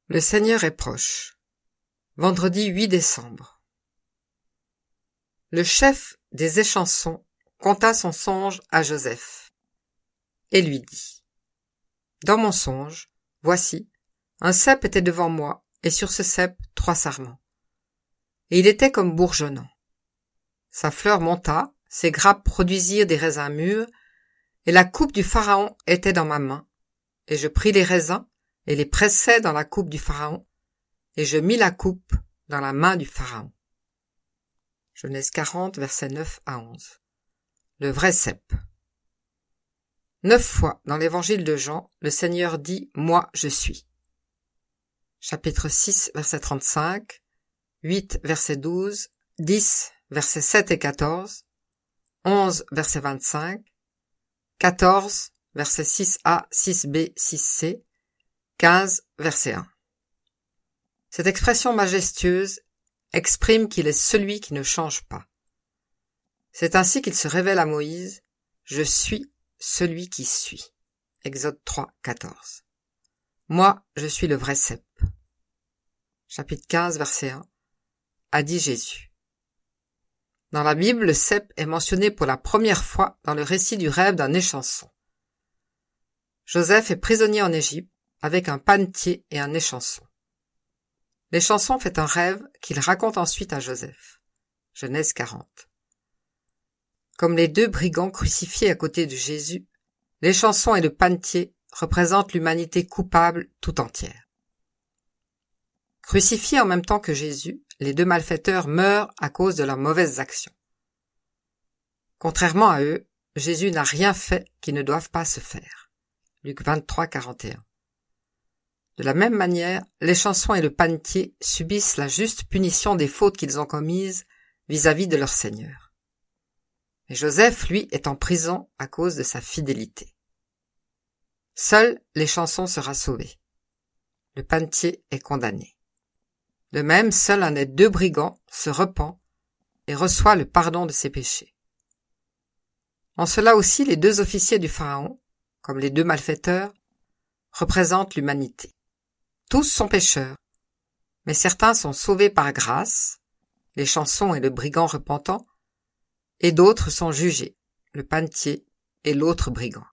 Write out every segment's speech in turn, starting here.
Le Seigneur est proche. Vendredi 8 décembre. Le chef des échansons conta son songe à Joseph et lui dit : Dans mon songe, voici, un cep était devant moi et sur ce cep 3 sarments. Et il était comme bourgeonnant. Sa fleur monta, ses grappes produisirent des raisins mûrs, et la coupe du Pharaon était dans ma main. Et je pris les raisins et les pressai dans la coupe du Pharaon, et je mis la coupe dans la main du Pharaon. Genèse 40, versets 9 à 11. Le vrai cep. 9 fois dans l'évangile de Jean, le Seigneur dit « Moi, je suis ». Chapitre 6, verset 35, 8, verset 12, 10, versets 7 et 14, 11, verset 25, 14, verset 6a, 6b, 6c, 15, verset 1. Cette expression majestueuse exprime qu'il est celui qui ne change pas. C'est ainsi qu'il se révèle à Moïse « Je suis celui qui suis ». Exode 3, 14. Moi, je suis le vrai cep. Chapitre 15, verset 1. A dit Jésus. Dans la Bible, le cep est mentionné pour la première fois dans le récit du rêve d'un échanson. Joseph est prisonnier en Égypte avec un panetier et un échanson. L'échanson fait un rêve qu'il raconte ensuite à Joseph. Genèse 40. Comme les 2 brigands crucifiés à côté de Jésus, l'échanson et le panetier représentent l'humanité coupable tout entière. Crucifiés en même temps que Jésus, les 2 malfaiteurs meurent à cause de leurs mauvaises actions. Contrairement à eux, Jésus n'a rien fait qui ne doive pas se faire. Luc 23, 41. De la même manière, l'échanson et le panetier subissent la juste punition des fautes qu'ils ont commises vis-à-vis de leur Seigneur. Mais Joseph, lui, est en prison à cause de sa fidélité. Seul l'échanson sera sauvé. Le panetier est condamné. De même, seul un des 2 brigands se repent et reçoit le pardon de ses péchés. En cela aussi, les 2 officiers du Pharaon, comme les 2 malfaiteurs, représentent l'humanité. Tous sont pécheurs, mais certains sont sauvés par grâce, l'échanson et le brigand repentant, et d'autres sont jugés, le panetier et l'autre brigand.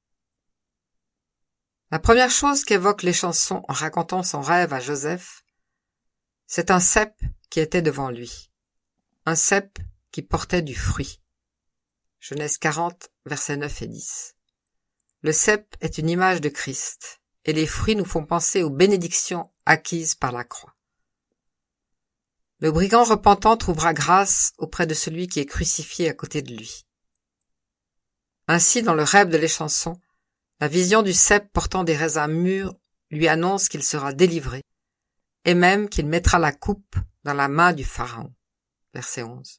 La première chose qu'évoque l'échanson en racontant son rêve à Joseph, c'est un cep qui était devant lui, un cep qui portait du fruit. Genèse 40, versets 9 et 10. Le cep est une image de Christ, et les fruits nous font penser aux bénédictions acquises par la croix. Le brigand repentant trouvera grâce auprès de celui qui est crucifié à côté de lui. Ainsi, dans le rêve de l'échanson, la vision du cep portant des raisins mûrs lui annonce qu'il sera délivré, et même qu'il mettra la coupe dans la main du Pharaon. Verset 11.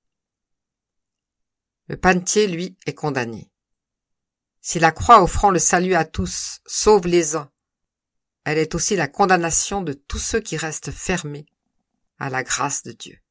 Le panetier, lui, est condamné. Si la croix offrant le salut à tous sauve les uns, elle est aussi la condamnation de tous ceux qui restent fermés à la grâce de Dieu.